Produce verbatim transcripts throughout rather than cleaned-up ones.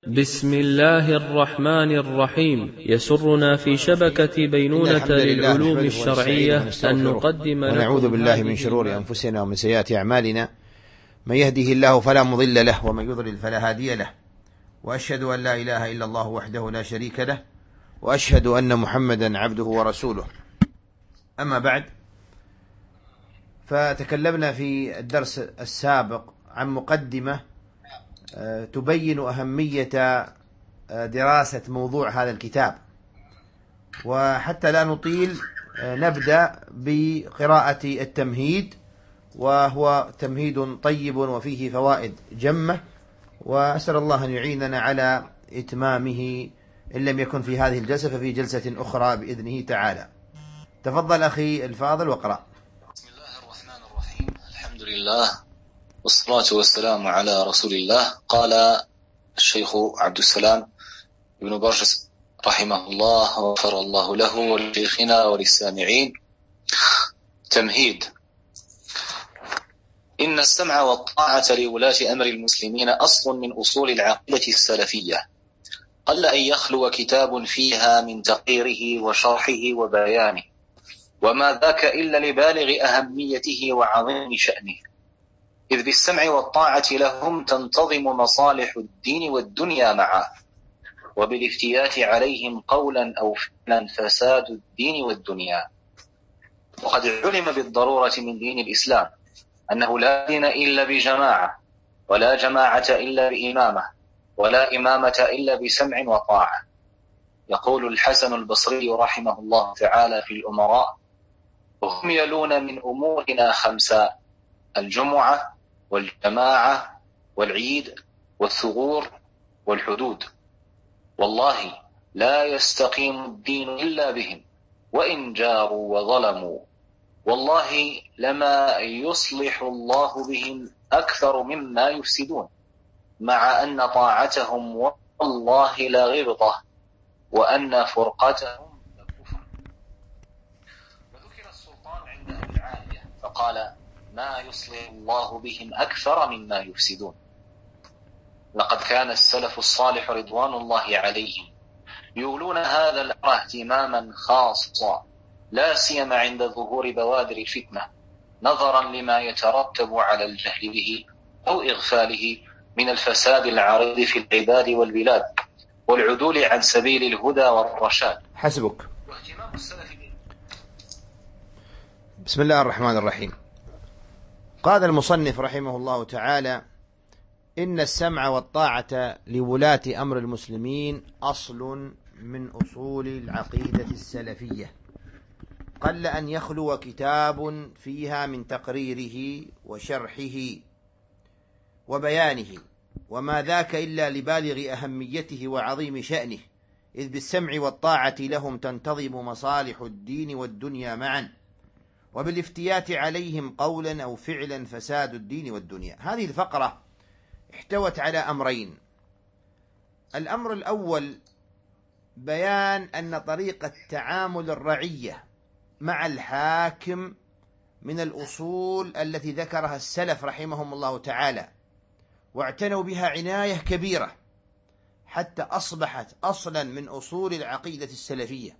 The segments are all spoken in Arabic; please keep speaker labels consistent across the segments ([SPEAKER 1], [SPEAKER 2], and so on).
[SPEAKER 1] بسم الله الرحمن الرحيم. يسرنا في شبكة بينونة للعلوم الشرعية أن نقدم لكم
[SPEAKER 2] ونعوذ بالله من شرور أنفسنا ومن سيئات أعمالنا، من يهده الله فلا مضل له ومن يضلل فلا هادي له، وأشهد أن لا إله إلا الله وحده لا شريك له، وأشهد أن محمدا عبده ورسوله. أما بعد، فتكلمنا في الدرس السابق عن مقدمة تبين أهمية دراسة موضوع هذا الكتاب، وحتى لا نطيل نبدأ بقراءة التمهيد، وهو تمهيد طيب وفيه فوائد جمة، وأسأل الله أن يعيننا على إتمامه إن لم يكن في هذه الجلسة ففي جلسة أخرى بإذنه تعالى. تفضل أخي الفاضل واقرأ.
[SPEAKER 3] بسم الله الرحمن الرحيم. الحمد لله والصلاة والسلام على رسول الله. قال الشيخ عبد السلام ابن برجس رحمه الله وغفر الله له ولشيخنا وللسامعين. تمهيد. إن السمع والطاعة لولاة أمر المسلمين أصل من أصول العقيدة السلفية، قل أن يخلو كتاب فيها من تقريره وشرحه وبيانه، وما ذاك إلا لبالغ أهميته وعظيم شأنه، إذ بالسمع والطاعة لهم تنتظم مصالح الدين والدنيا معا، وبالافتيات عليهم قولا أو فعلا فساد الدين والدنيا. وقد علم بالضرورة من دين الإسلام أنه لا دين إلا بجماعة، ولا جماعة إلا بإمامة، ولا إمامة إلا بسمع وطاعة. يقول الحسن البصري رحمه الله تعالى في الأمراء: وهم يلون من أمورنا خمسة: الجمعة والجماعة والعيد والثغور والحدود، والله لا يستقيم الدين إلا بهم، وإن جاروا وظلموا، والله لما يصلح الله بهم أكثر مما يفسدون، مع أن طاعتهم والله لا غبطة، وأن فرقتهم لكفر. وذكر السلطان عند أهل العالية فقال: ما يصلح الله بهم أكثر مما يفسدون. لقد كان السلف الصالح رضوان الله عليهم يولون هذا الأمر اهتماما خاصا، لا سيما عند ظهور بوادر الفتنة، نظرا لما يترتب على الجهل به أو إغفاله من الفساد العريض في العباد والبلاد، والعدول عن سبيل الهدى والرشاد.
[SPEAKER 2] حسبك.
[SPEAKER 3] واهتمام السلف.
[SPEAKER 2] بسم الله الرحمن الرحيم. قال المصنف رحمه الله تعالى: إن السمع والطاعة لولاة أمر المسلمين أصل من أصول العقيدة السلفية، قل أن يخلو كتاب فيها من تقريره وشرحه وبيانه، وما ذاك إلا لبالغ أهميته وعظيم شأنه، إذ بالسمع والطاعة لهم تنتظم مصالح الدين والدنيا معا، وبالافتيات عليهم قولا أو فعلا فساد الدين والدنيا. هذه الفقرة احتوت على أمرين. الأمر الأول بيان أن طريقة تعامل الرعية مع الحاكم من الأصول التي ذكرها السلف رحمهم الله تعالى، واعتنوا بها عناية كبيرة حتى أصبحت أصلا من أصول العقيدة السلفية،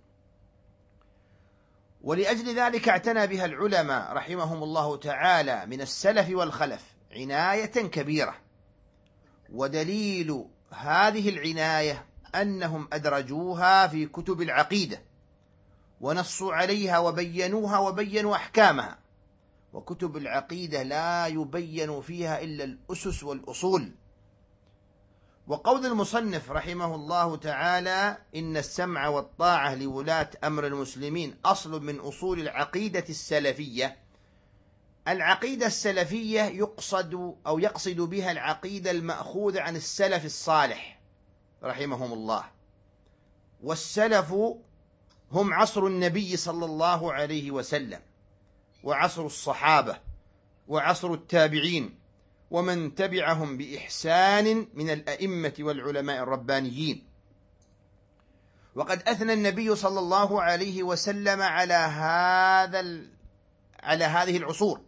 [SPEAKER 2] ولأجل ذلك اعتنى بها العلماء رحمهم الله تعالى من السلف والخلف عناية كبيرة. ودليل هذه العناية أنهم أدرجوها في كتب العقيدة ونصوا عليها وبينوها وبينوا أحكامها، وكتب العقيدة لا يبين فيها إلا الأسس والأصول. وقول المصنف رحمه الله تعالى: إن السمع والطاعة لولاة أمر المسلمين أصل من أصول العقيدة السلفية، العقيدة السلفية يقصد أو يقصد بها العقيدة المأخوذة عن السلف الصالح رحمهم الله. والسلف هم عصر النبي صلى الله عليه وسلم، وعصر الصحابة، وعصر التابعين، ومن تبعهم بإحسان من الأئمة والعلماء الربانيين. وقد أثنى النبي صلى الله عليه وسلم على هذا على هذه العصور،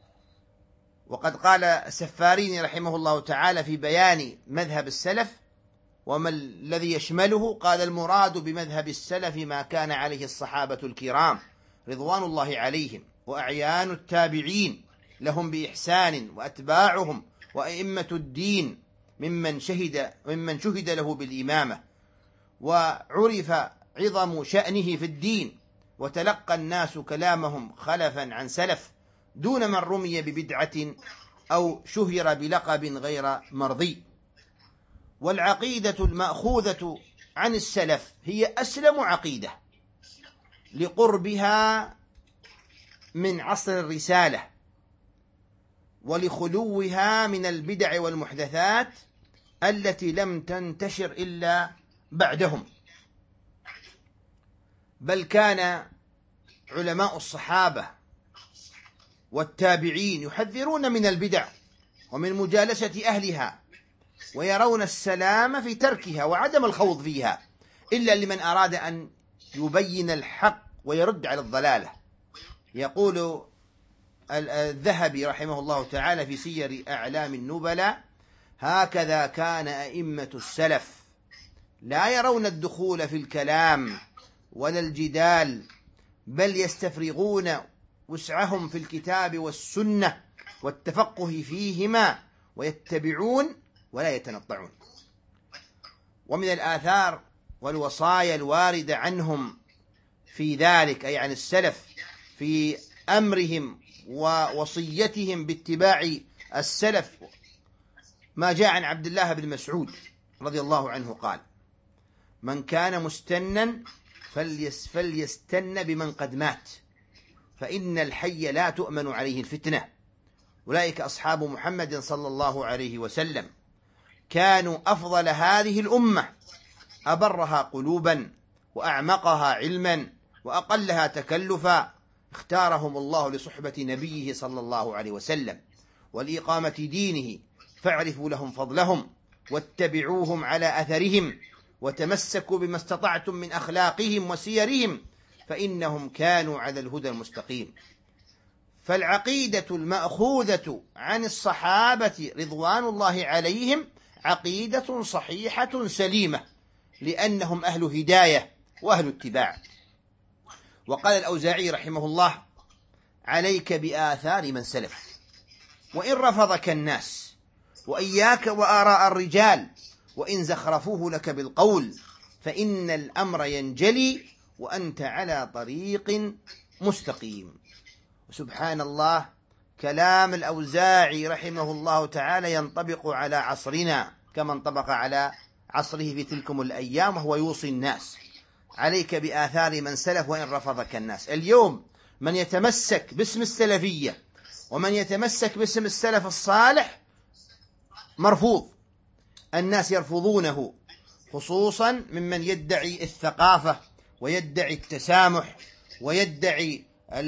[SPEAKER 2] وقد قال السفاريني رحمه الله تعالى في بيان مذهب السلف: وما الذي يشمله؟ قال المراد بمذهب السلف ما كان عليه الصحابة الكرام رضوان الله عليهم وأعيان التابعين لهم بإحسان وأتباعهم وأئمة الدين ممن شهد ممن شهد له بالإمامة وعرف عظم شأنه في الدين، وتلقى الناس كلامهم خلفا عن سلف دون من رمي ببدعة أو شهر بلقب غير مرضي. والعقيدة المأخوذة عن السلف هي أسلم عقيدة لقربها من عصر الرسالة ولخلوها من البدع والمحدثات التي لم تنتشر إلا بعدهم. بل كان علماء الصحابة والتابعين يحذرون من البدع ومن مجالسة أهلها، ويرون السلام في تركها وعدم الخوض فيها إلا لمن أراد أن يبين الحق ويرد على الضلالة. يقول الذهبي رحمه الله تعالى في سير أعلام النبلاء: هكذا كان أئمة السلف، لا يرون الدخول في الكلام ولا الجدال، بل يستفرغون وسعهم في الكتاب والسنة والتفقه فيهما، ويتبعون ولا يتنطعون. ومن الآثار والوصايا الواردة عنهم في ذلك، أي عن السلف، في أمرهم ووصيتهم باتباع السلف، ما جاء عن عبد الله بن مسعود رضي الله عنه قال: من كان مستنا فليس فليستن بمن قد مات، فإن الحي لا تؤمن عليه الفتنة. أولئك أصحاب محمد صلى الله عليه وسلم، كانوا أفضل هذه الأمة، أبرها قلوبا وأعمقها علما وأقلها تكلفا، اختارهم الله لصحبة نبيه صلى الله عليه وسلم ولإقامة دينه، فاعرفوا لهم فضلهم واتبعوهم على أثرهم، وتمسكوا بما استطعتم من أخلاقهم وسيرهم، فإنهم كانوا على الهدى المستقيم. فالعقيدة المأخوذة عن الصحابة رضوان الله عليهم عقيدة صحيحة سليمة، لأنهم أهل هداية وأهل اتباع. وقال الأوزاعي رحمه الله: عليك بآثار من سلف، وإن رفضك الناس، وإياك وآراء الرجال، وإن زخرفوه لك بالقول، فإن الأمر ينجلي وأنت على طريق مستقيم. سبحان الله، كلام الأوزاعي رحمه الله تعالى ينطبق على عصرنا كما انطبق على عصره في تلكم الأيام، وهو يوصي الناس: عليك بآثار من سلف وإن رفضك الناس. اليوم من يتمسك باسم السلفية ومن يتمسك باسم السلف الصالح مرفوض، الناس يرفضونه، خصوصا ممن يدعي الثقافة ويدعي التسامح ويدعي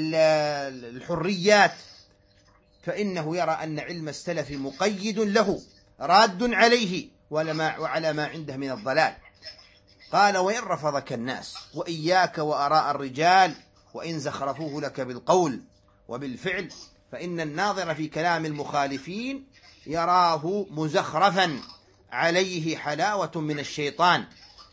[SPEAKER 2] الحريات، فإنه يرى أن علم السلف مقيد له راد عليه وعلى ما عنده من الضلال. قال: وإن رفضك الناس، وإياك وأراء الرجال، وإن زخرفوه لك بالقول وبالفعل، فإن الناظر في كلام المخالفين يراه مزخرفا عليه حلاوة من الشيطان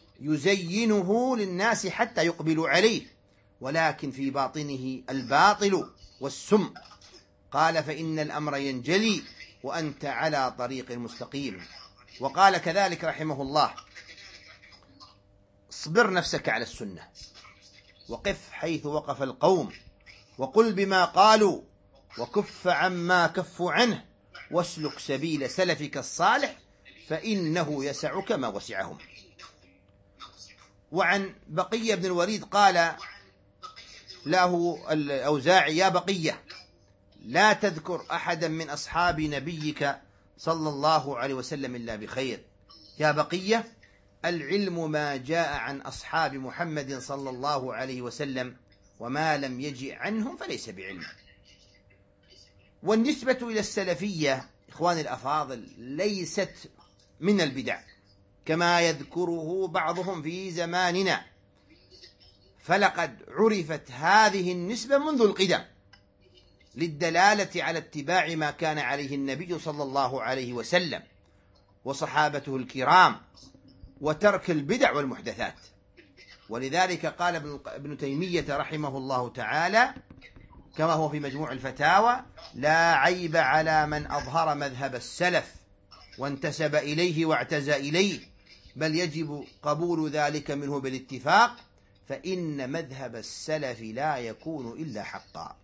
[SPEAKER 2] يزينه للناس حتى يقبلوا عليه، ولكن في باطنه الباطل والسم. قال: فإن الأمر ينجلي وأنت على طريق مستقيم. وقال كذلك رحمه الله: اصبر نفسك على السنة، وقف حيث وقف القوم، وقل بما قالوا، وكف عما كفوا عنه، واسلك سبيل سلفك الصالح، فإنه يسعك ما وسعهم. وعن بقية بن الوليد قال له الأوزاعي: يا بقية، لا تذكر أحدا من أصحاب نبيك صلى الله عليه وسلم إلا بخير. يا بقية، العلم ما جاء عن أصحاب محمد صلى الله عليه وسلم، وما لم يجئ عنهم فليس بعلم. والنسبة إلى السلفية إخواني الأفاضل ليست من البدع كما يذكره بعضهم في زماننا، فلقد عرفت هذه النسبة منذ القدم للدلالة على اتباع ما كان عليه النبي صلى الله عليه وسلم وصحابته الكرام، وترك البدع والمحدثات. ولذلك قال ابن تيمية رحمه الله تعالى كما هو في مجموع الفتاوى: لا عيب على من أظهر مذهب السلف وانتسب إليه واعتزى إليه، بل يجب قبول ذلك منه بالاتفاق، فإن مذهب السلف لا يكون إلا حقا.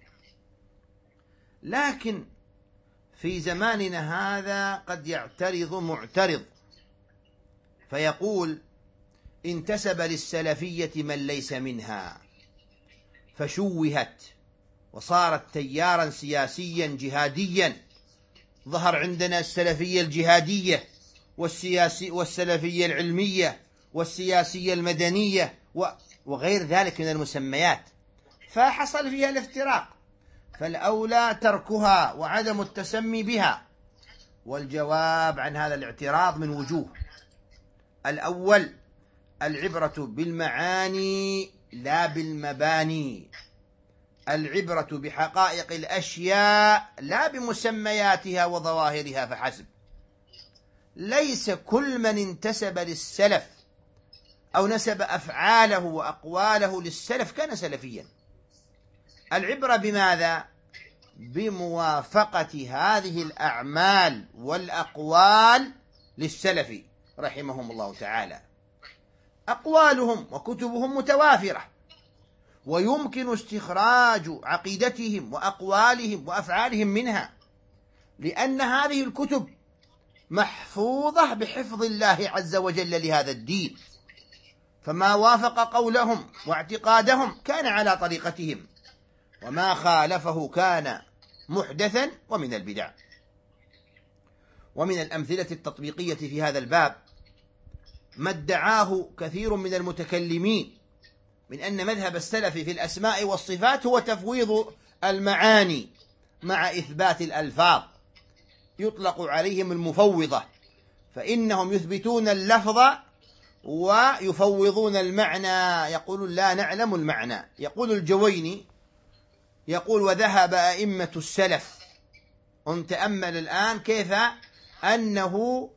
[SPEAKER 2] لكن في زماننا هذا قد يعترض معترض فيقول: انتسب للسلفية من ليس منها فشوهت وصارت تيارا سياسيا جهاديا. ظهر عندنا السلفية الجهادية والسياسي والسلفية العلمية والسياسية المدنية وغير ذلك من المسميات، فحصل فيها الافتراق، فالأولى تركها وعدم التسمي بها. والجواب عن هذا الاعتراض من وجوه: الأول، العبرة بالمعاني لا بالمباني، العبرة بحقائق الأشياء لا بمسمياتها وظواهرها فحسب. ليس كل من انتسب للسلف أو نسب أفعاله وأقواله للسلف كان سلفيا. العبرة بماذا؟ بموافقة هذه الأعمال والأقوال للسلف رحمهم الله تعالى. أقوالهم وكتبهم متوافرة، ويمكن استخراج عقيدتهم وأقوالهم وأفعالهم منها، لأن هذه الكتب محفوظة بحفظ الله عز وجل لهذا الدين، فما وافق قولهم واعتقادهم كان على طريقتهم، وما خالفه كان محدثا ومن البدع. ومن الأمثلة التطبيقية في هذا الباب ما ادعاه كثير من المتكلمين من أن مذهب السلف في الأسماء والصفات هو تفويض المعاني مع إثبات الألفاظ، يطلق عليهم المفوضة، فإنهم يثبتون اللفظ ويفوضون المعنى، يقولون لا نعلم المعنى. يقول الجويني يقول: وذهب أئمة السلف. ونتأمل الآن كيف أنه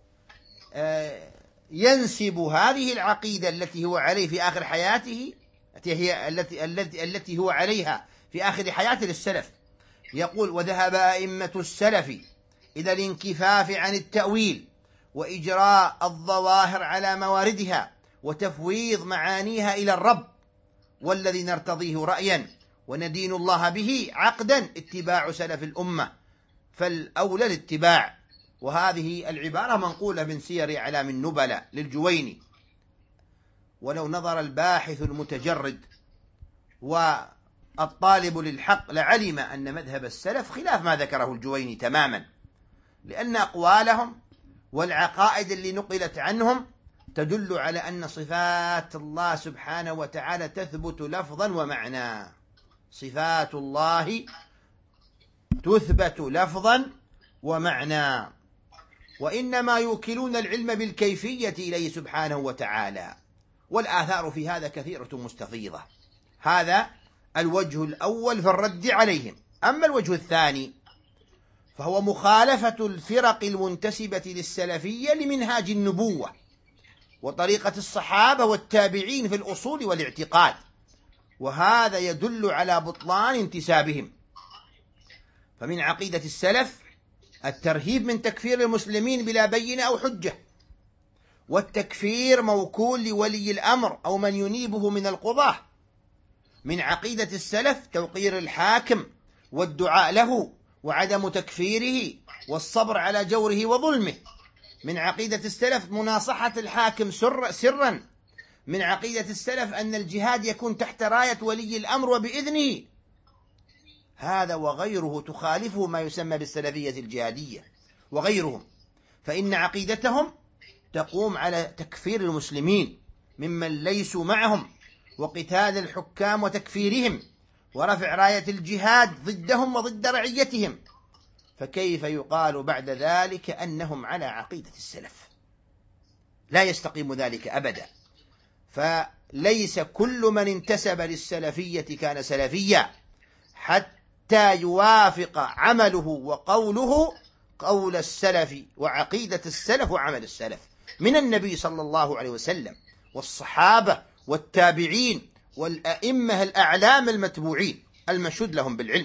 [SPEAKER 2] ينسب هذه العقيدة التي هو عليه في آخر حياته، التي هي التي التي التي هو عليها في آخر حياته للسلف. يقول: وذهب أئمة السلف إلى الانكفاف عن التأويل وإجراء الظواهر على مواردها وتفويض معانيها إلى الرب، والذي نرتضيه رأيا وندين الله به عقدا اتباع سلف الأمة، فالأولى الاتباع. وهذه العبارة منقولة من سير أعلام النبلاء للجويني. ولو نظر الباحث المتجرد والطالب للحق لعلم أن مذهب السلف خلاف ما ذكره الجويني تماما، لأن أقوالهم والعقائد اللي نقلت عنهم تدل على أن صفات الله سبحانه وتعالى تثبت لفظا ومعنى. صفات الله تثبت لفظا ومعنى، وإنما يوكلون العلم بالكيفية إليه سبحانه وتعالى، والآثار في هذا كثيرة مستفيضة. هذا الوجه الأول في الرد عليهم. أما الوجه الثاني فهو مخالفة الفرق المنتسبة للسلفية لمنهاج النبوة وطريقة الصحابة والتابعين في الأصول والاعتقاد، وهذا يدل على بطلان انتسابهم. فمن عقيدة السلف الترهيب من تكفير المسلمين بلا بينة أو حجة، والتكفير موكول لولي الأمر أو من ينيبه من القضاة. من عقيدة السلف توقير الحاكم والدعاء له وعدم تكفيره والصبر على جوره وظلمه. من عقيدة السلف مناصحة الحاكم سر سرا. من عقيدة السلف أن الجهاد يكون تحت راية ولي الأمر وبإذنه. هذا وغيره تخالفه ما يسمى بالسلفية الجهادية وغيرهم، فإن عقيدتهم تقوم على تكفير المسلمين ممن ليسوا معهم وقتال الحكام وتكفيرهم ورفع راية الجهاد ضدهم وضد رعيتهم. فكيف يقال بعد ذلك أنهم على عقيدة السلف؟ لا يستقيم ذلك أبدا. فليس كل من انتسب للسلفية كان سلفيا حتى يوافق عمله وقوله قول السلف وعقيدة السلف وعمل السلف. من النبي صلى الله عليه وسلم والصحابة والتابعين والأئمة الأعلام المتبوعين المشهود لهم بالعلم.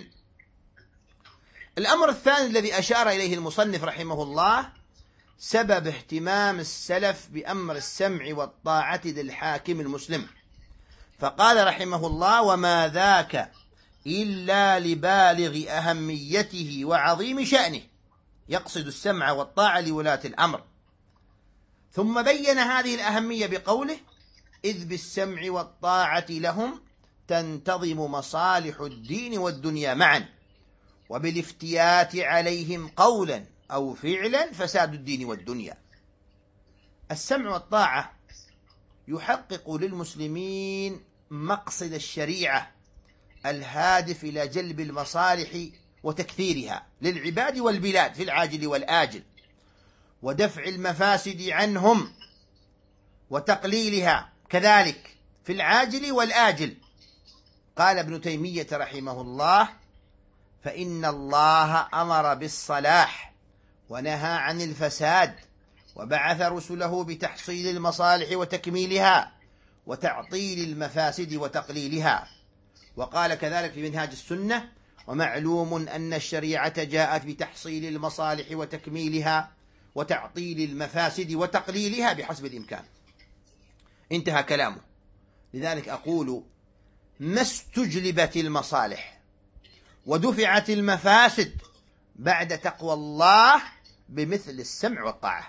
[SPEAKER 2] الأمر الثاني الذي أشار إليه المصنف رحمه الله سبب اهتمام السلف بأمر السمع والطاعة للحاكم المسلم، فقال رحمه الله: وما ذاك إلا لبالغ أهميته وعظيم شأنه، يقصد السمع والطاعة لولاة الأمر. ثم بين هذه الأهمية بقوله: إذ بالسمع والطاعة لهم تنتظم مصالح الدين والدنيا معا، وبالافتيات عليهم قولا أو فعلا فساد الدين والدنيا. السمع والطاعة يحقق للمسلمين مقصد الشريعة الهادف إلى جلب المصالح وتكثيرها للعباد والبلاد في العاجل والآجل، ودفع المفاسد عنهم وتقليلها كذلك في العاجل والآجل. قال ابن تيمية رحمه الله: فإن الله أمر بالصلاح ونهى عن الفساد، وبعث رسله بتحصيل المصالح وتكميلها وتعطيل المفاسد وتقليلها. وقال كذلك في منهاج السنة: ومعلوم أن الشريعة جاءت بتحصيل المصالح وتكميلها وتعطيل المفاسد وتقليلها بحسب الإمكان. انتهى كلامه. لذلك أقول: ما استجلبت المصالح ودفعت المفاسد بعد تقوى الله بمثل السمع والطاعة.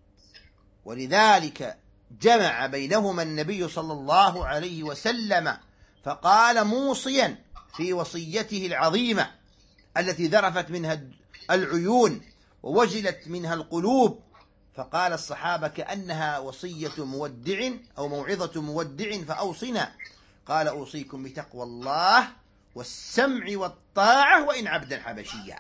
[SPEAKER 2] ولذلك جمع بينهما النبي صلى الله عليه وسلم، فقال موصيا في وصيته العظيمة التي ذرفت منها العيون ووجلت منها القلوب، فقال الصحابة: كأنها وصية مودع أو موعظة مودع فأوصنا. قال: أوصيكم بتقوى الله والسمع والطاعة وإن عبدا حبشيا.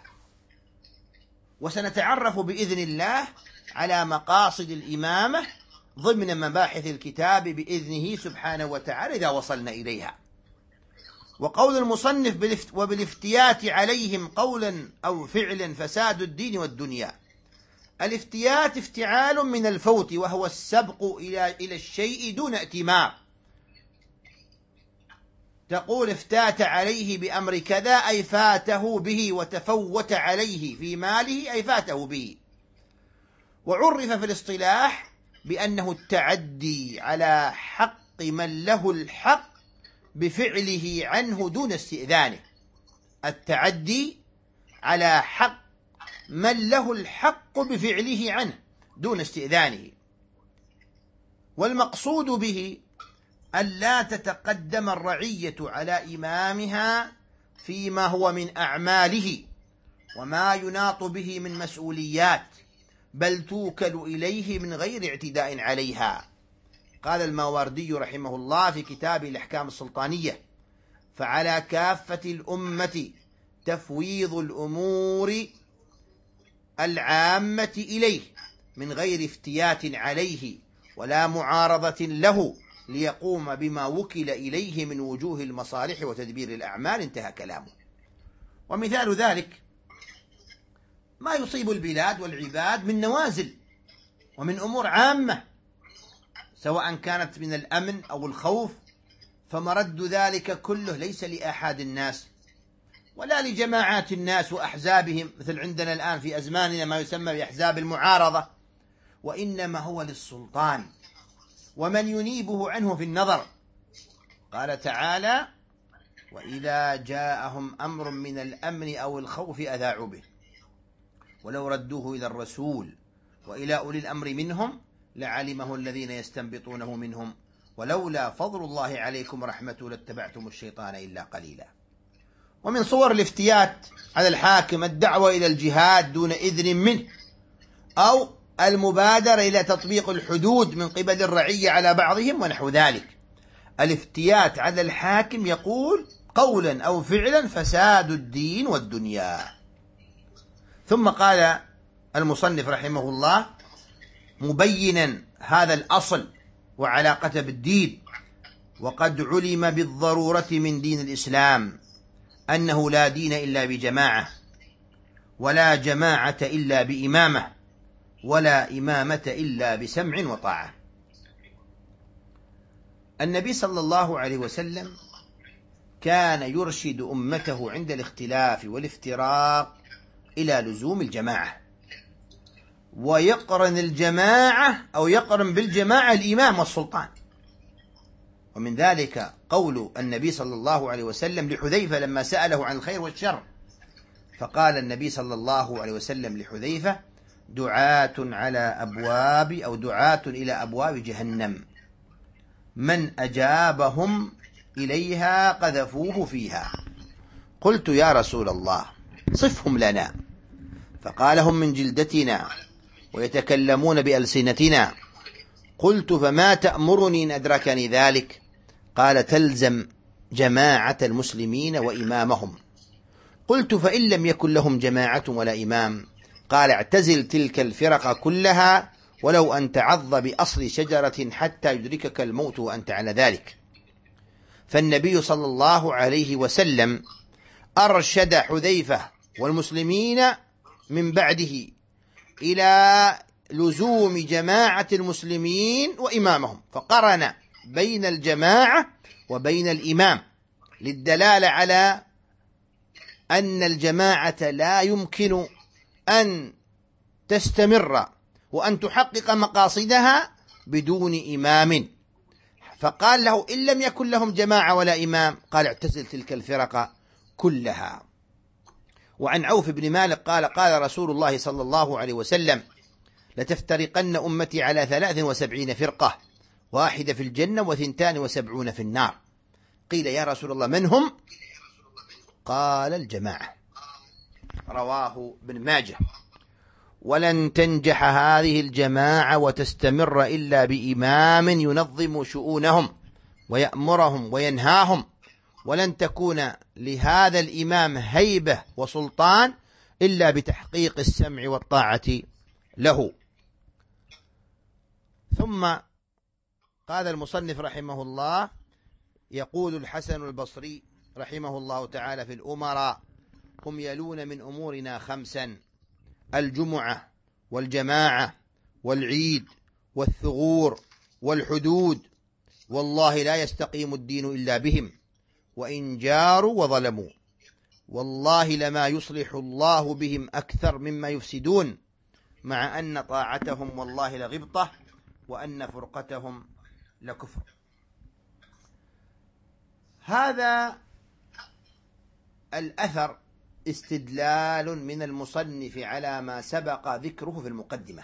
[SPEAKER 2] وسنتعرف بإذن الله على مقاصد الإمامة ضمن مباحث الكتاب بإذنه سبحانه وتعالى إذا وصلنا إليها. وقول المصنف: وبالافتيات عليهم قولا أو فعلا فساد الدين والدنيا. الافتيات افتعال من الفوت، وهو السبق إلى إلى الشيء دون ائتمار. تقول: افتات عليه بأمر كذا، أي فاته به، وتفوت عليه في ماله، أي فاته به. وعرف في الاصطلاح بأنه التعدي على حق من له الحق بفعله عنه دون استئذانه. التعدي على حق من له الحق بفعله عنه دون استئذانه. والمقصود به أن لا تتقدم الرعية على إمامها فيما هو من أعماله وما يناط به من مسؤوليات، بل توكل إليه من غير اعتداء عليها. قال الماوردي رحمه الله في كتابه الأحكام السلطانية: فعلى كافة الأمة تفويض الأمور العامة إليه من غير افتيات عليه ولا معارضة له، ليقوم بما وكل إليه من وجوه المصالح وتدبير الأعمال. انتهى كلامه. ومثال ذلك ما يصيب البلاد والعباد من نوازل ومن أمور عامة، سواء كانت من الأمن أو الخوف، فمرد ذلك كله ليس لأحد الناس ولا لجماعات الناس وأحزابهم، مثل عندنا الآن في أزماننا ما يسمى بأحزاب المعارضة، وإنما هو للسلطان ومن ينيبه عنه في النظر. قال تعالى: وإذا جاءهم أمر من الأمن أو الخوف أذاعوا به ولو ردوه إلى الرسول وإلى أولي الأمر منهم لعلمه الذين يستنبطونه منهم ولولا فضل الله عليكم ورحمته لاتبعتم الشيطان إلا قليلا. ومن صور الافتيات على الحاكم الدعوة إلى الجهاد دون إذن منه، أو المبادرة إلى تطبيق الحدود من قبل الرعية على بعضهم ونحو ذلك. الافتيات على الحاكم يقول قولا أو فعلا فساد الدين والدنيا. ثم قال المصنف رحمه الله مبينا هذا الأصل وعلاقته بالدين: وقد علم بالضرورة من دين الإسلام أنه لا دين إلا بجماعة، ولا جماعة إلا بإمامة، ولا إمامة إلا بسمع وطاعة. النبي صلى الله عليه وسلم كان يرشد أمته عند الاختلاف والافتراق إلى لزوم الجماعة، ويقرن الجماعة أو يقرن بالجماعة الإمام والسلطان. ومن ذلك قول النبي صلى الله عليه وسلم لحذيفة لما سأله عن الخير والشر، فقال النبي صلى الله عليه وسلم لحذيفة: دعاة على أبواب أو دعاة إلى أبواب جهنم، من أجابهم إليها قذفوه فيها. قلت: يا رسول الله صفهم لنا. فقال: هم من جلدتنا ويتكلمون بألسنتنا. قلت: فما تأمرني إن أدركني ذلك؟ قال: تلزم جماعة المسلمين وإمامهم. قلت: فإن لم يكن لهم جماعة ولا إمام؟ قال: اعتزل تلك الفرق كلها ولو أن تعض بأصل شجرة حتى يدركك الموت وأنت على ذلك. فالنبي صلى الله عليه وسلم أرشد حذيفة والمسلمين من بعده إلى لزوم جماعة المسلمين وإمامهم، فقرن بين الجماعة وبين الإمام للدلالة على أن الجماعة لا يمكن أن تستمر وأن تحقق مقاصدها بدون إمام. فقال له: إن لم يكن لهم جماعة ولا إمام؟ قال: اعتزل تلك الفرق كلها. وعن عوف بن مالك قال: قال رسول الله صلى الله عليه وسلم: لتفترقن أمتي على ثلاث وسبعين فرقة، واحدة في الجنة وثنتان وسبعون في النار. قيل: يا رسول الله من هم؟ قال: الجماعة. رواه ابن ماجه. ولن تنجح هذه الجماعة وتستمر إلا بإمام ينظم شؤونهم ويأمرهم وينهاهم، ولن تكون لهذا الإمام هيبة وسلطان إلا بتحقيق السمع والطاعة له. ثم قال المصنف رحمه الله: يقول الحسن البصري رحمه الله تعالى في الأمراء: هم يلون من أمورنا خمسا: الجمعة والجماعة والعيد والثغور والحدود، والله لا يستقيم الدين إلا بهم، وإن جاروا وظلموا، والله لما يصلح الله بهم أكثر مما يفسدون، مع أن طاعتهم والله لغبطة، وأن فرقتهم لكفر. هذا الأثر استدلال من المصنف على ما سبق ذكره في المقدمة.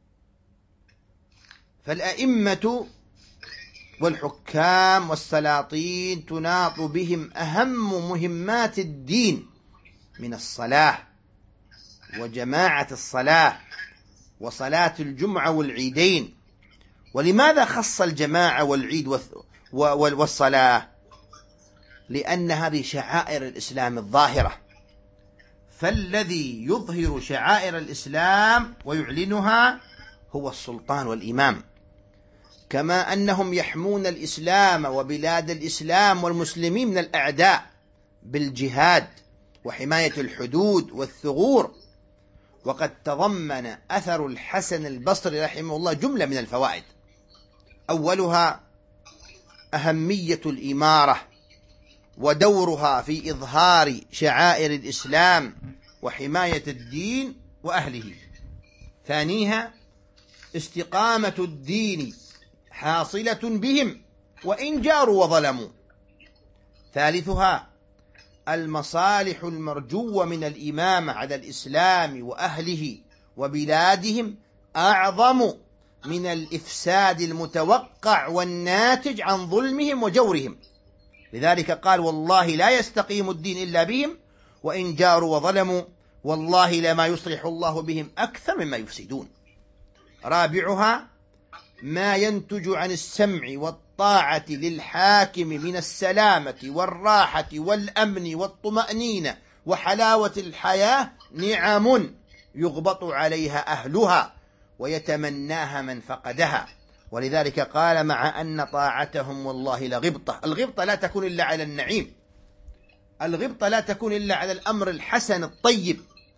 [SPEAKER 2] فالأئمة والحكام والسلاطين تناط بهم أهم مهمات الدين من الصلاة وجماعة الصلاة وصلاة الجمعة والعيدين. ولماذا خص الجماعة والعيد والصلاة؟ لأن هذه شعائر الإسلام الظاهرة، فالذي يظهر شعائر الإسلام ويعلنها هو السلطان والإمام، كما أنهم يحمون الإسلام وبلاد الإسلام والمسلمين من الأعداء بالجهاد وحماية الحدود والثغور. وقد تضمن أثر الحسن البصري رحمه الله جملة من الفوائد، أولها أهمية الإمارة ودورها في إظهار شعائر الإسلام وحماية الدين وأهله. ثانيها استقامة الدين حاصلة بهم وإن جاروا وظلموا. ثالثها المصالح المرجوة من الإمامة على الإسلام وأهله وبلادهم أعظم من الإفساد المتوقع والناتج عن ظلمهم وجورهم. لذلك قال: والله لا يستقيم الدين إلا بهم، وإن جاروا وظلموا، والله لما يصلح الله بهم أكثر مما يفسدون. رابعها ما ينتج عن السمع والطاعة للحاكم من السلامة والراحة والأمن والطمأنينة وحلاوة الحياة نعم يغبط عليها أهلها ويتمناها من فقدها. ولذلك قال: مع أن طاعتهم والله لغبطة. الغبطة لا تكون إلا على النعيم، الغبطة لا تكون إلا على الأمر الحسن الطيب،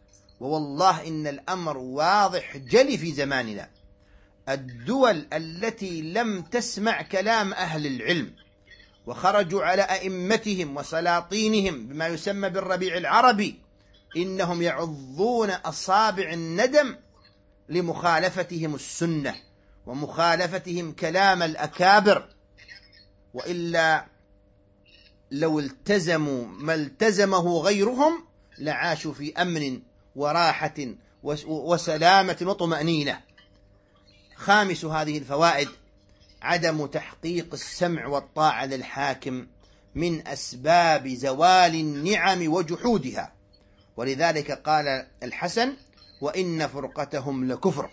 [SPEAKER 2] ووالله إن الأمر واضح جلي في زماننا. الدول التي لم تسمع كلام أهل العلم وخرجوا على أئمتهم وسلاطينهم بما يسمى بالربيع العربي، إنهم يعضون أصابع الندم لمخالفتهم السنة ومخالفتهم كلام الأكابر، وإلا لو التزموا ما التزمه غيرهم لعاشوا في أمن وراحة وسلامة وطمأنينة. خامس هذه الفوائد عدم تحقيق السمع والطاعة للحاكم من أسباب زوال النعم وجحودها، ولذلك قال الحسن: وإن فرقتهم لكفر.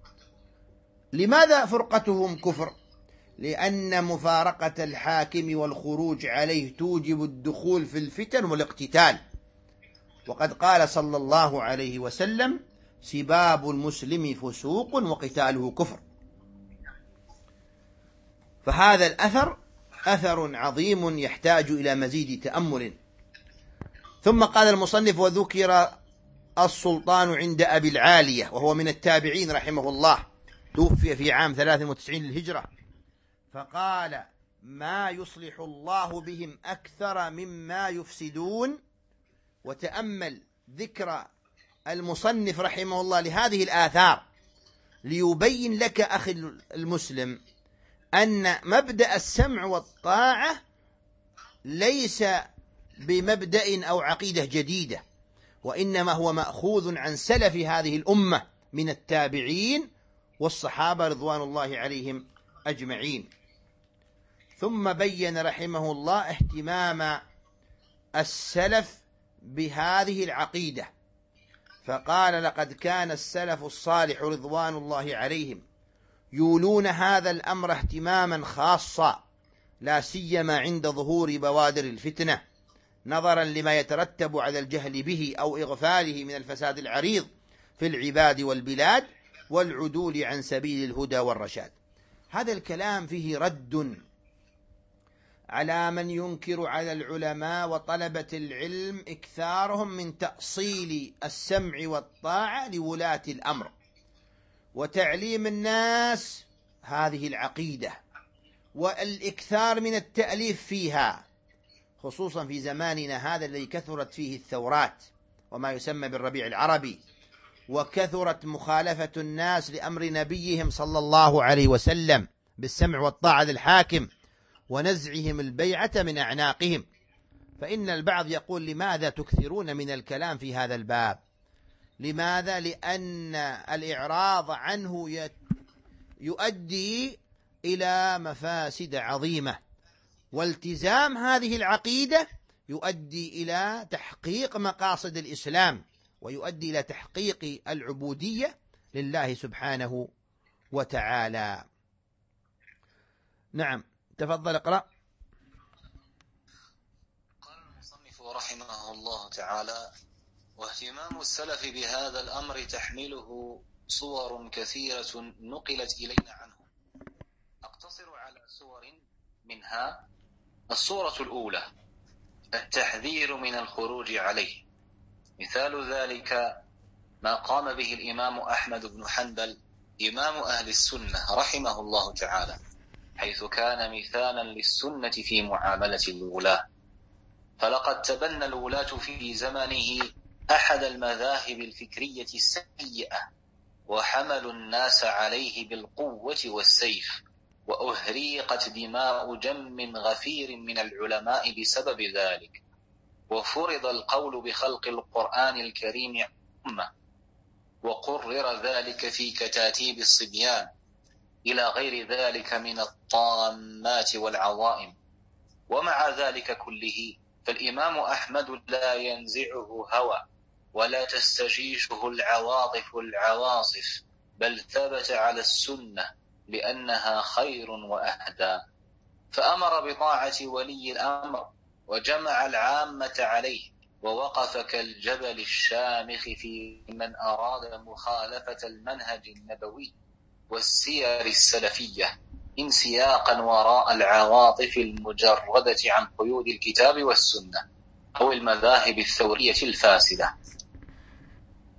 [SPEAKER 2] لماذا فرقتهم كفر؟ لأن مفارقة الحاكم والخروج عليه توجب الدخول في الفتن والاقتتال، وقد قال صلى الله عليه وسلم: سباب المسلم فسوق وقتاله كفر. فهذا الأثر أثر عظيم يحتاج إلى مزيد تأمل. ثم قال المصنف: وذكر السلطان عند أبي العالية، وهو من التابعين رحمه الله، توفي في عام ثلاث وتسعين للهجرة، فقال: ما يصلح الله بهم أكثر مما يفسدون. وتأمل ذكر المصنف رحمه الله لهذه الآثار ليبين لك أخي المسلم أن مبدأ السمع والطاعة ليس بمبدأ أو عقيدة جديدة، وإنما هو مأخوذ عن سلف هذه الأمة من التابعين والصحابة رضوان الله عليهم أجمعين. ثم بين رحمه الله اهتمام السلف بهذه العقيدة، فقال: لقد كان السلف الصالح رضوان الله عليهم يولون هذا الأمر اهتماما خاصا، لا سيما عند ظهور بوادر الفتنة، نظرا لما يترتب على الجهل به أو إغفاله من الفساد العريض في العباد والبلاد والعدول عن سبيل الهدى والرشاد. هذا الكلام فيه رد على من ينكر على العلماء وطلبة العلم إكثارهم من تأصيل السمع والطاعة لولاة الأمر وتعليم الناس هذه العقيدة والإكثار من التأليف فيها، خصوصا في زماننا هذا الذي كثرت فيه الثورات وما يسمى بالربيع العربي، وكثرت مخالفة الناس لأمر نبيهم صلى الله عليه وسلم بالسمع والطاعة للحاكم ونزعهم البيعة من أعناقهم. فإن البعض يقول: لماذا تكثرون من الكلام في هذا الباب؟ لماذا؟ لأن الإعراض عنه يؤدي إلى مفاسد عظيمة، والتزام هذه العقيدة يؤدي إلى تحقيق مقاصد الإسلام ويؤدي إلى تحقيق العبودية لله سبحانه وتعالى. نعم، تفضل اقرأ.
[SPEAKER 3] قال المصنف رحمه الله تعالى: واهتمام السلف بهذا الأمر تحمله صور كثيرة نقلت إلينا عنه، أقتصر على صور منها. الصورة الأولى: التحذير من الخروج عليه. مثال ذلك ما قام به الإمام أحمد بن حنبل إمام أهل السنة رحمه الله تعالى، حيث كان مثالا للسنة في معاملة الولاة. فلقد تبنى الولاة في زمنه أحد المذاهب الفكرية السيئة، وحملوا الناس عليه بالقوة والسيف، وأهريقت دماء جم غفير من العلماء بسبب ذلك، وفرض القول بخلق القرآن الكريم أمة، وقرر ذلك في كتاتيب الصبيان، إلى غير ذلك من الطامات والعظائم. ومع ذلك كله فالإمام أحمد لا ينزعه هوى ولا تستجيشه العواطف العواصف، بل ثبت على السنة لأنها خير وأهدى، فأمر بطاعة ولي الأمر وجمع العامة عليه، ووقف كالجبل الشامخ في من أراد مخالفة المنهج النبوي والسير السلفية انسياقا وراء العواطف المجردة عن قيود الكتاب والسنة أو المذاهب الثورية الفاسدة.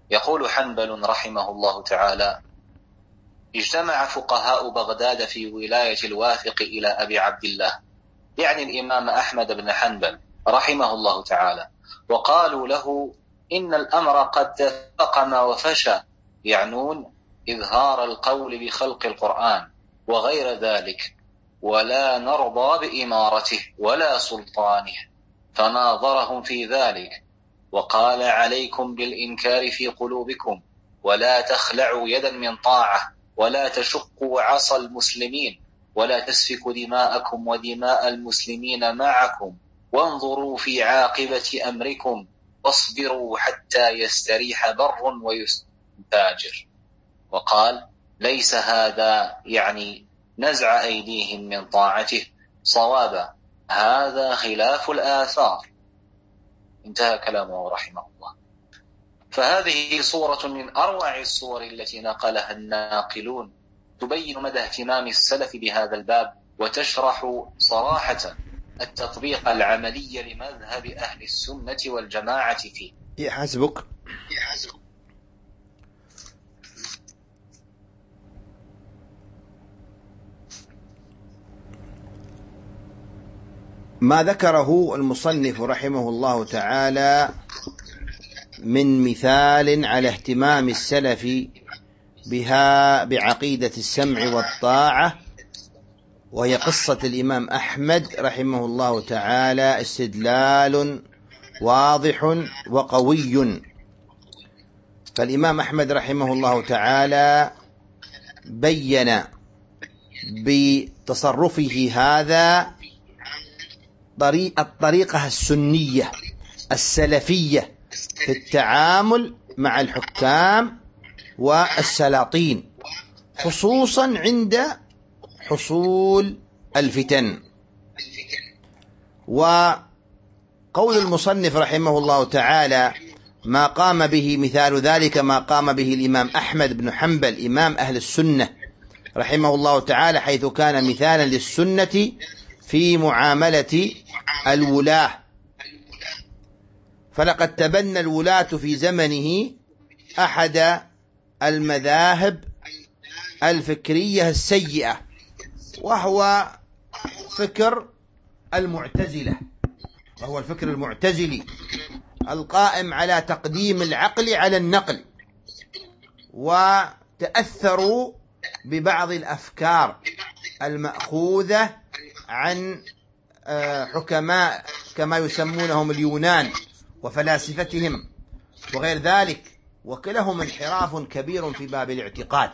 [SPEAKER 3] يقول حنبل رحمه الله تعالى: اجتمع فقهاء بغداد في ولاية الواثق إلى أبي عبد الله، يعني الإمام أحمد بن حنبل رحمه الله تعالى، وقالوا له: إن الأمر قد تفاقم وفشى، يعنون إظهار القول بخلق القرآن وغير ذلك، ولا نرضى بإمارته ولا سلطانه. فناظرهم في ذلك وقال: عليكم بالإنكار في قلوبكم، ولا تخلعوا يدا من طاعة، ولا تشقوا عصا المسلمين، ولا تسفكوا دماءكم ودماء المسلمين معكم، وانظروا في عاقبة أمركم، واصبروا حتى يستريح بر ويستاجر. وقال: ليس هذا يعني نزع أيديهم من طاعته، صوابا هذا خلاف الآثار. انتهى كلامه رحمه الله. فهذه صورة من أروع الصور التي نقلها الناقلون، تبين مدى اهتمام السلف بهذا الباب، وتشرح صراحة التطبيق العملي لمذهب أهل السنة والجماعة فيه.
[SPEAKER 2] يحسبك ما ذكره المصنف رحمه الله تعالى من مثال على اهتمام السلف بها بعقيدة السمع والطاعة، وهي قصة الإمام أحمد رحمه الله تعالى، استدلال واضح وقوي. فالإمام أحمد رحمه الله تعالى بين بتصرفه هذا الطريقة السنية السلفية في التعامل مع الحكام والسلاطين، خصوصا عند حصول الفتن. وقول المصنف رحمه الله تعالى: ما قام به مثال ذلك ما قام به الإمام أحمد بن حنبل إمام أهل السنة رحمه الله تعالى، حيث كان مثالا للسنة في معاملة الولاة. فلقد تبنى الولاة في زمنه أحد المذاهب الفكرية السيئة، وهو فكر المعتزلة، وهو الفكر المعتزلي القائم على تقديم العقل على النقل. وتأثروا ببعض الأفكار المأخوذة عن حكماء كما يسمونهم اليونان وفلاسفتهم وغير ذلك، وكلهم انحراف كبير في باب الاعتقاد.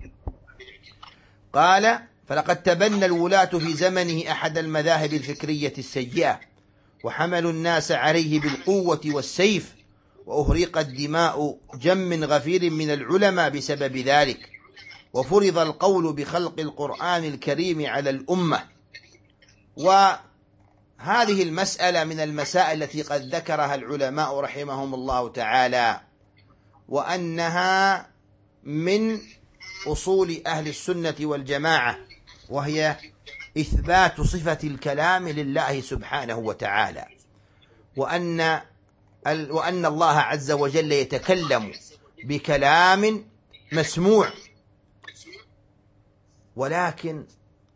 [SPEAKER 2] قال: فلقد تبنى الولاة في زمنه أحد المذاهب الفكرية السيئة، وحملوا الناس عليه بالقوة والسيف، وأهرقت دماء جم غفير من العلماء بسبب ذلك، وفرض القول بخلق القرآن الكريم على الأمة. وهذه المسألة من المسائل التي قد ذكرها العلماء رحمهم الله تعالى، وأنها من أصول أهل السنة والجماعة، وهي إثبات صفة الكلام لله سبحانه وتعالى، وأن وأن الله عز وجل يتكلم بكلام مسموع، ولكن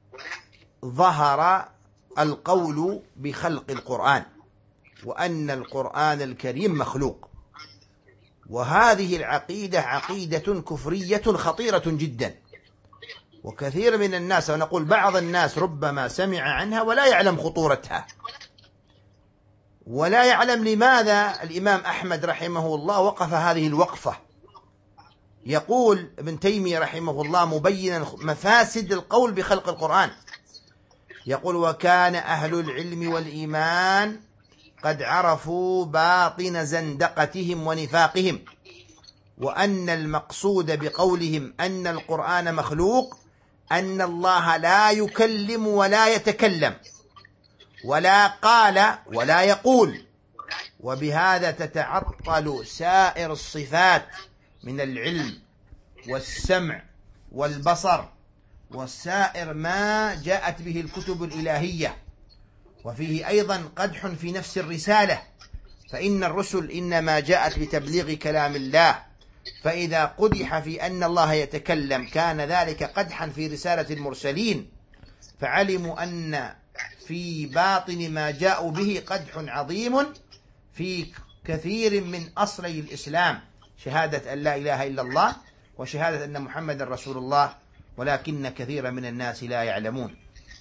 [SPEAKER 2] ظهر القول بخلق القرآن، وأن القرآن الكريم مخلوق. وهذه العقيدة عقيدة كفرية خطيرة جدا، وكثير من الناس، ونقول بعض الناس، ربما سمع عنها ولا يعلم خطورتها، ولا يعلم لماذا الإمام أحمد رحمه الله وقف هذه الوقفة. يقول ابن تيمية رحمه الله مبينا مفاسد القول بخلق القرآن، يقول: وكان أهل العلم والإيمان قد عرفوا باطن زندقتهم ونفاقهم، وأن المقصود بقولهم أن القرآن مخلوق أن الله لا يكلم ولا يتكلم، ولا قال ولا يقول، وبهذا تتعطل سائر الصفات من العلم والسمع والبصر والسائر ما جاءت به الكتب الإلهية. وفيه أيضا قدح في نفس الرسالة، فإن الرسل إنما جاءت بتبليغ كلام الله، فإذا قدح في أن الله يتكلم كان ذلك قدحا في رسالة المرسلين، فعلموا أن في باطن ما جاءوا به قدح عظيم في كثير من أصلي الإسلام، شهادة أن لا إله إلا الله وشهادة أن محمد رسول الله، ولكن كثير من الناس لا يعلمون.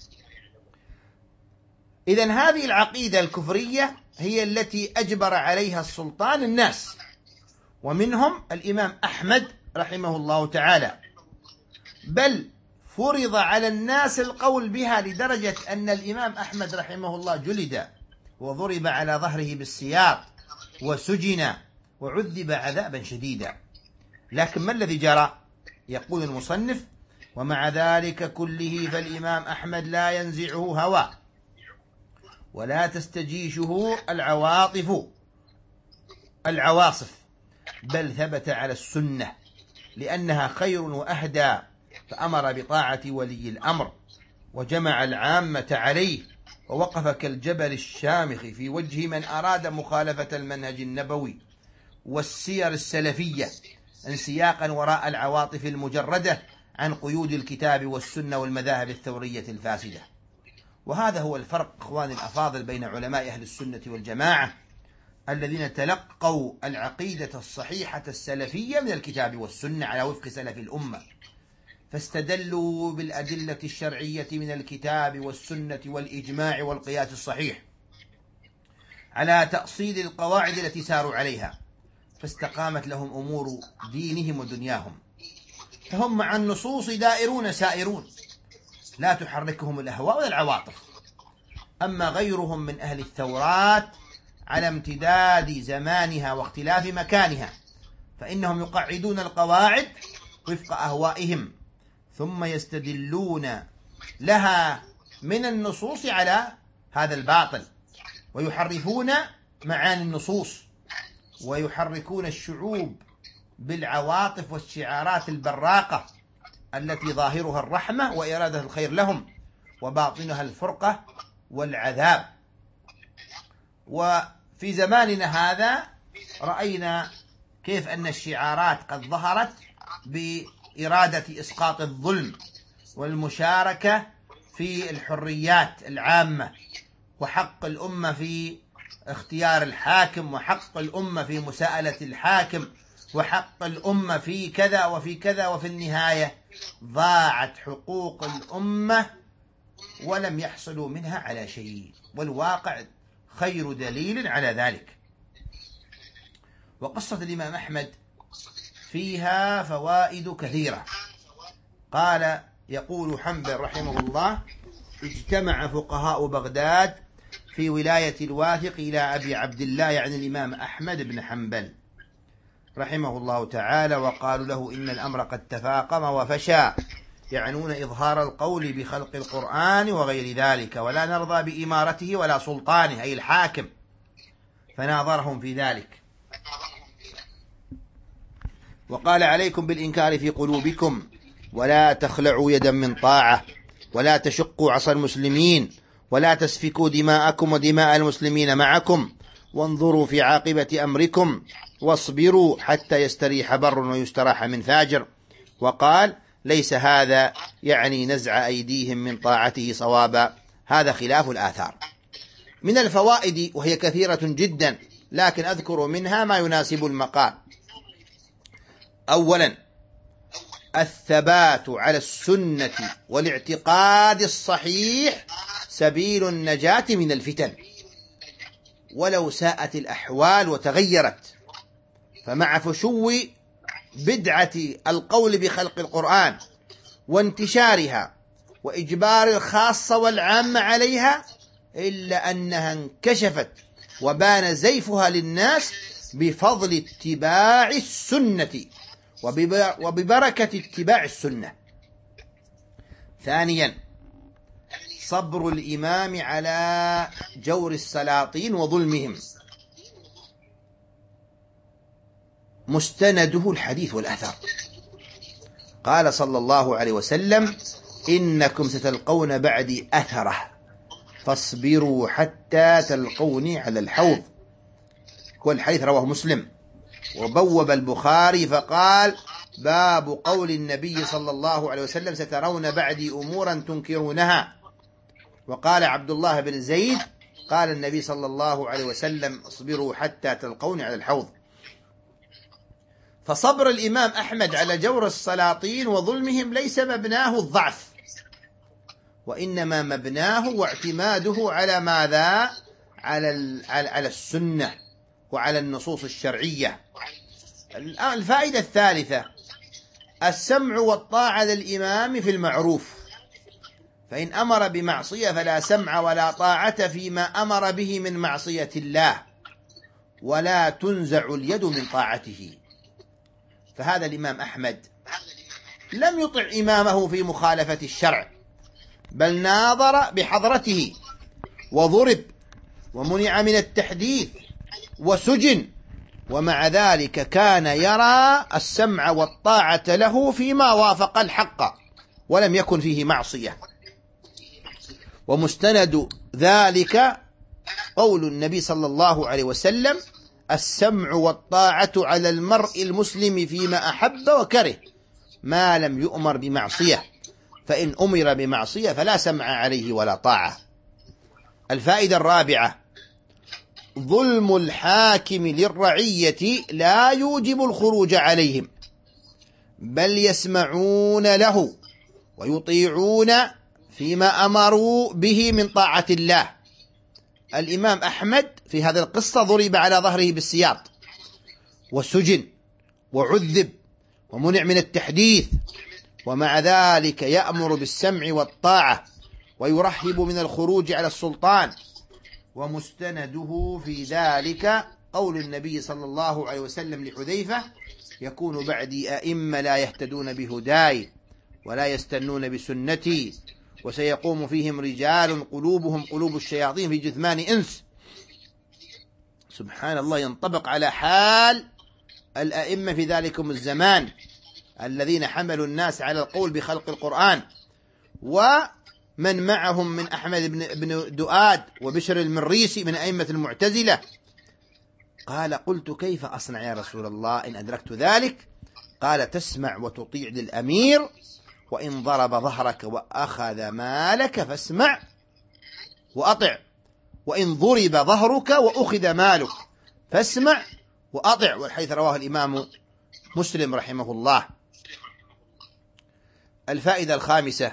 [SPEAKER 2] إذن هذه العقيدة الكفرية هي التي أجبر عليها السلطان الناس، ومنهم الإمام أحمد رحمه الله تعالى، بل فرض على الناس القول بها لدرجة أن الإمام أحمد رحمه الله جلد وضرب على ظهره بالسياط وسجن وعذب عذابا شديدا. لكن ما الذي جرى؟ يقول المصنف: ومع ذلك كله فالإمام أحمد لا ينزعه هوى ولا تستجيشه العواطف العواصف، بل ثبت على السنة لأنها خير وأهدى، فأمر بطاعة ولي الأمر وجمع العامة عليه، ووقف كالجبل الشامخ في وجه من أراد مخالفة المنهج النبوي والسير السلفية انسياقا وراء العواطف المجردة عن قيود الكتاب والسنة والمذاهب الثورية الفاسدة. وهذا هو الفرق إخواني الأفاضل بين علماء أهل السنة والجماعة الذين تلقوا العقيدة الصحيحة السلفية من الكتاب والسنة على وفق سلف الأمة، فاستدلوا بالأدلة الشرعية من الكتاب والسنة والإجماع والقياس الصحيح على تأصيل القواعد التي ساروا عليها، فاستقامت لهم أمور دينهم ودنياهم، فهم مع النصوص دائرون سائرون لا تحركهم الأهواء ولا العواطف. أما غيرهم من أهل الثورات على امتداد زمانها واختلاف مكانها فإنهم يقعدون القواعد وفق أهوائهم، ثم يستدلون لها من النصوص على هذا الباطل، ويحرفون معاني النصوص، ويحركون الشعوب بالعواطف والشعارات البراقة التي ظاهرها الرحمة وإرادة الخير لهم وباطنها الفرقة والعذاب. وفي زماننا هذا رأينا كيف أن الشعارات قد ظهرت بإرادة إسقاط الظلم والمشاركة في الحريات العامة وحق الأمة في اختيار الحاكم وحق الأمة في مساءلة الحاكم وحق الأمة في كذا وفي كذا، وفي النهاية ضاعت حقوق الأمة ولم يحصلوا منها على شيء، والواقع خير دليل على ذلك. وقصة الإمام أحمد فيها فوائد كثيرة. قال يقول حنبل رحمه الله: اجتمع فقهاء بغداد في ولاية الواثق إلى أبي عبد الله يعني الإمام أحمد بن حنبل رحمه الله تعالى، وقالوا له: إن الأمر قد تفاقم وفشى، يعنون إظهار القول بخلق القرآن وغير ذلك، ولا نرضى بإمارته ولا سلطانه أي الحاكم، فناظرهم في ذلك وقال: عليكم بالإنكار في قلوبكم، ولا تخلعوا يدا من طاعة، ولا تشقوا عصا المسلمين، ولا تسفكوا دماءكم ودماء المسلمين معكم، وانظروا في عاقبة أمركم، واصبروا حتى يستريح بر ويستراح من فاجر. وقال: ليس هذا يعني نزع أيديهم من طاعته صوابا، هذا خلاف الآثار. من الفوائد وهي كثيرة جدا لكن أذكر منها ما يناسب المقام. أولا: الثبات على السنة والاعتقاد الصحيح سبيل النجاة من الفتن ولو ساءت الأحوال وتغيرت. فمع فشو بدعة القول بخلق القرآن وانتشارها وإجبار الخاصة والعامة عليها، إلا أنها انكشفت وبان زيفها للناس بفضل اتباع السنة وببركة اتباع السنة. ثانيا: صبر الإمام على جور السلاطين وظلمهم مستنده الحديث والأثر. قال صلى الله عليه وسلم: إنكم ستلقون بعدي أثره فاصبروا حتى تلقوني على الحوض، والحديث رواه مسلم. وبوب البخاري فقال: باب قول النبي صلى الله عليه وسلم: سترون بعدي أمورا تنكرونها. وقال عبد الله بن زيد: قال النبي صلى الله عليه وسلم: اصبروا حتى تلقوني على الحوض. فصبر الإمام أحمد على جور السلاطين وظلمهم ليس مبناه الضعف، وإنما مبناه واعتماده على ماذا؟ على على السنة وعلى النصوص الشرعية. الفائدة الثالثة: السمع والطاعة للإمام في المعروف، فإن أمر بمعصية فلا سمع ولا طاعة فيما أمر به من معصية الله، ولا تنزع اليد من طاعته. فهذا الإمام أحمد لم يطع إمامه في مخالفة الشرع، بل ناظر بحضرته وضرب ومنع من التحديث وسجن، ومع ذلك كان يرى السمع والطاعة له فيما وافق الحق ولم يكن فيه معصية. ومستند ذلك قول النبي صلى الله عليه وسلم: السمع والطاعة على المرء المسلم فيما أحب وكره ما لم يؤمر بمعصية، فإن أمر بمعصية فلا سمع عليه ولا طاعة. الفائدة الرابعة: ظلم الحاكم للرعية لا يوجب الخروج عليهم، بل يسمعون له ويطيعون فيما أمروا به من طاعة الله. الإمام أحمد في هذه القصة ضرب على ظهره بالسياط وسجن وعذب ومنع من التحديث، ومع ذلك يأمر بالسمع والطاعة ويرهب من الخروج على السلطان. ومستنده في ذلك قول النبي صلى الله عليه وسلم لحذيفة: يكون بعدي أئمة لا يهتدون بهداي ولا يستنون بسنتي، وسيقوم فيهم رجال قلوبهم قلوب الشياطين في جثمان إنس. سبحان الله، ينطبق على حال الأئمة في ذلكم الزمان الذين حملوا الناس على القول بخلق القرآن، ومن معهم من أحمد بن دؤاد وبشر المريسي من أئمة المعتزلة. قال: قلت: كيف أصنع يا رسول الله إن أدركت ذلك؟ قال: تسمع وتطيع للأمير، وإن ضرب ظهرك وأخذ مالك فاسمع وأطع، وإن ضرب ظهرك وأخذ مالك فاسمع وأطع. والحديث رواه الإمام مسلم رحمه الله. الفائدة الخامسة: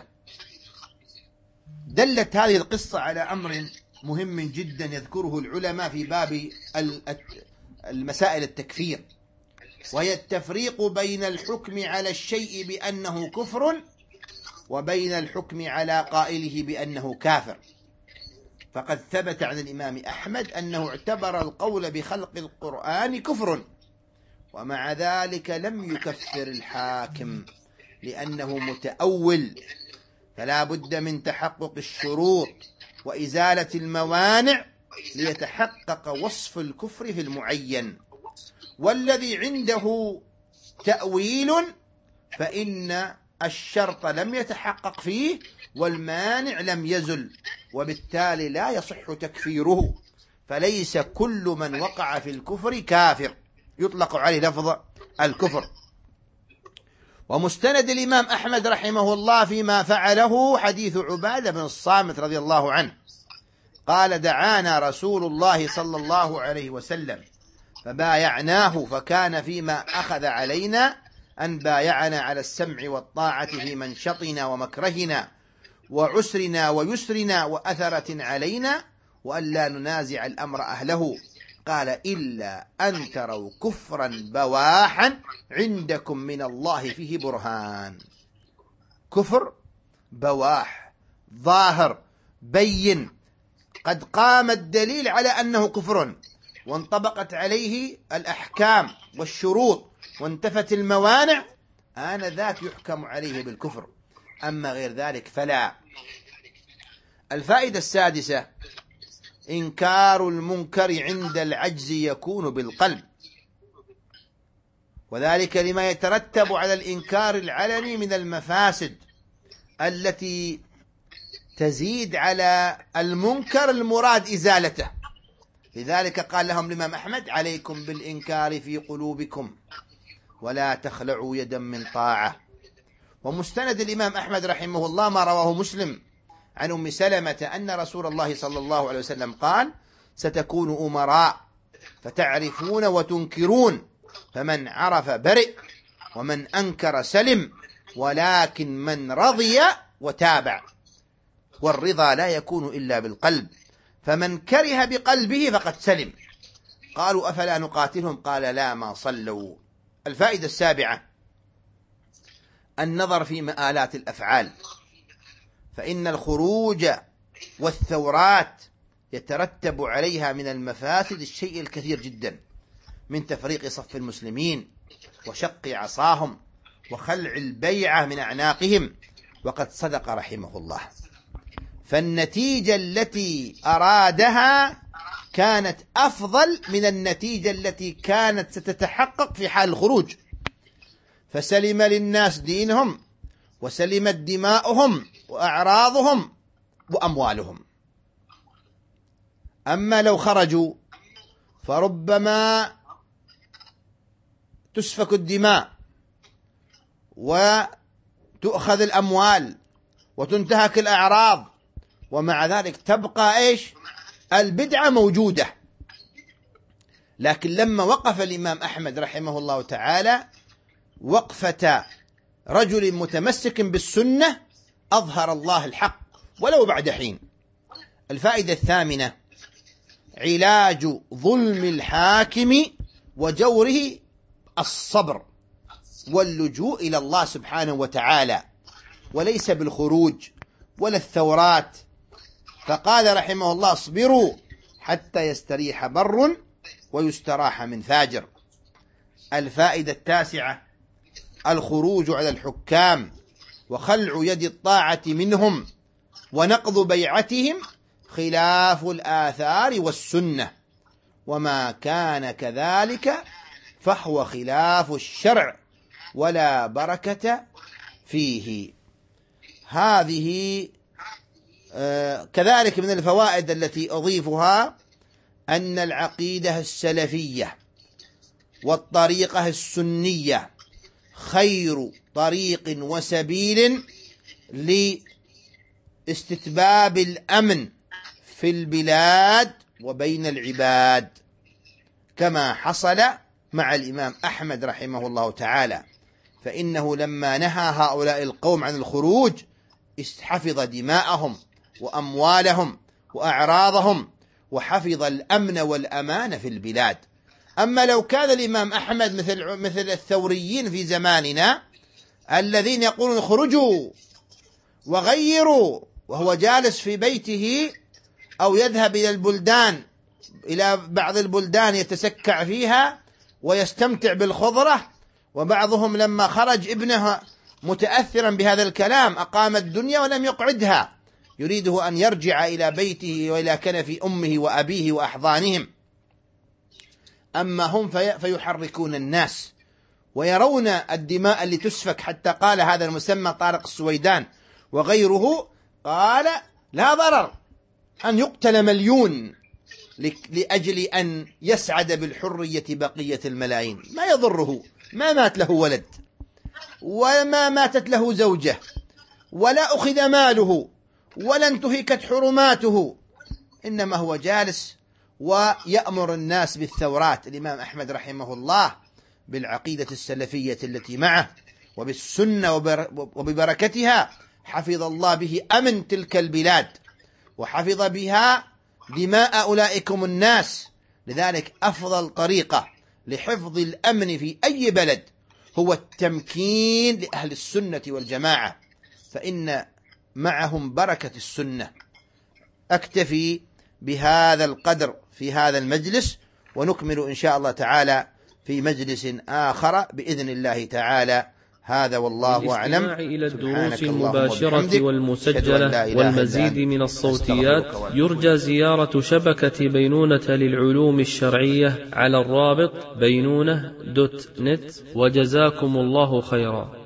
[SPEAKER 2] دلت هذه القصة على أمر مهم جدا يذكره العلماء في باب المسائل التكفير، وهي التفريق بين الحكم على الشيء بأنه كفر وبين الحكم على قائله بأنه كافر. فقد ثبت عن الإمام أحمد أنه اعتبر القول بخلق القرآن كفر، ومع ذلك لم يكفر الحاكم لأنه متأول، فلا بد من تحقق الشروط وإزالة الموانع ليتحقق وصف الكفر في المعين. والذي عنده تأويل فإن الشرط لم يتحقق فيه والمانع لم يزل، وبالتالي لا يصح تكفيره. فليس كل من وقع في الكفر كافر يطلق عليه لفظ الكفر. ومستند الإمام أحمد رحمه الله فيما فعله حديث عبادة بن الصامت رضي الله عنه قال: دعانا رسول الله صلى الله عليه وسلم فبايعناه، فكان فيما أخذ علينا أن بايعنا على السمع والطاعة في منشطنا ومكرهنا وعسرنا ويسرنا وأثرة علينا، وأن لا ننازع الأمر أهله. قال: إلا أن تروا كفرا بواحا عندكم من الله فيه برهان. كفر بواح ظاهر بين، قد قام الدليل على أنه كفر وانطبقت عليه الأحكام والشروط وانتفت الموانع، آنذاك يحكم عليه بالكفر، أما غير ذلك فلا. الفائدة السادسة: إنكار المنكر عند العجز يكون بالقلب، وذلك لما يترتب على الإنكار العلني من المفاسد التي تزيد على المنكر المراد إزالته. لذلك قال لهم الإمام أحمد: عليكم بالإنكار في قلوبكم ولا تخلعوا يدا من طاعة. ومستند الإمام أحمد رحمه الله ما رواه مسلم عن أم سلمة أن رسول الله صلى الله عليه وسلم قال: ستكون أمراء فتعرفون وتنكرون، فمن عرف برئ ومن أنكر سلم، ولكن من رضي وتابع، والرضا لا يكون إلا بالقلب، فمن كره بقلبه فقد سلم. قالوا: أفلا نقاتلهم؟ قال: لا، ما صلوا. الفائدة السابعة: النظر في مآلات الأفعال، فإن الخروج والثورات يترتب عليها من المفاسد الشيء الكثير جدا، من تفريق صف المسلمين وشق عصاهم وخلع البيعة من أعناقهم. وقد صدق رحمه الله، فالنتيجة التي أرادها كانت أفضل من النتيجة التي كانت ستتحقق في حال الخروج، فسلم للناس دينهم وسلمت دماؤهم وأعراضهم وأموالهم. أما لو خرجوا فربما تسفك الدماء وتؤخذ الأموال وتنتهك الأعراض، ومع ذلك تبقى إيش؟ البدعة موجودة. لكن لما وقف الإمام أحمد رحمه الله تعالى وقفة رجل متمسك بالسنة، أظهر الله الحق ولو بعد حين. الفائدة الثامنة: علاج ظلم الحاكم وجوره الصبر واللجوء إلى الله سبحانه وتعالى، وليس بالخروج ولا الثورات. فقال رحمه الله: اصبروا حتى يستريح بر ويستراح من فاجر. الفائدة التاسعة: الخروج على الحكام وخلع يد الطاعة منهم ونقض بيعتهم خلاف الآثار والسنة، وما كان كذلك فهو خلاف الشرع ولا بركة فيه. هذه آه كذلك من الفوائد التي أضيفها أن العقيدة السلفية والطريقة السنية خير طريق وسبيل لاستتباب الأمن في البلاد وبين العباد، كما حصل مع الإمام أحمد رحمه الله تعالى، فإنه لما نهى هؤلاء القوم عن الخروج حفظ دماءهم وأموالهم وأعراضهم وحفظ الأمن والأمان في البلاد. أما لو كان الإمام أحمد مثل مثل الثوريين في زماننا الذين يقولون اخرجوا وغيروا، وهو جالس في بيته أو يذهب إلى البلدان، إلى بعض البلدان يتسكع فيها ويستمتع بالخضرة، وبعضهم لما خرج ابنه متأثرا بهذا الكلام أقام الدنيا ولم يقعدها، يريده أن يرجع إلى بيته وإلى كنف أمه وأبيه وأحضانهم. أما هم في فيحركون الناس ويرون الدماء اللي تسفك، حتى قال هذا المسمى طارق السويدان وغيره، قال: لا ضرر أن يقتل مليون لأجل أن يسعد بالحرية بقية الملايين، ما يضره، ما مات له ولد وما ماتت له زوجة ولا أخذ ماله ولا انتهكت حرماته، إنما هو جالس ويأمر الناس بالثورات. الإمام أحمد رحمه الله بالعقيدة السلفية التي معه وبالسنة وببركتها حفظ الله به أمن تلك البلاد وحفظ بها دماء أولئكم الناس. لذلك أفضل طريقة لحفظ الأمن في أي بلد هو التمكين لأهل السنة والجماعة، فإن معهم بركة السنة. أكتفي بهذا القدر في هذا المجلس، ونكمل إن شاء الله تعالى في مجلس آخر بإذن الله تعالى. هذا والله أعلم.
[SPEAKER 1] إلى الدروس المباشرة والمسجلة والمزيد من الصوتيات يرجى زيارة شبكة بينونة للعلوم الشرعية على الرابط بينونة دوت نت، وجزاكم الله خيرا.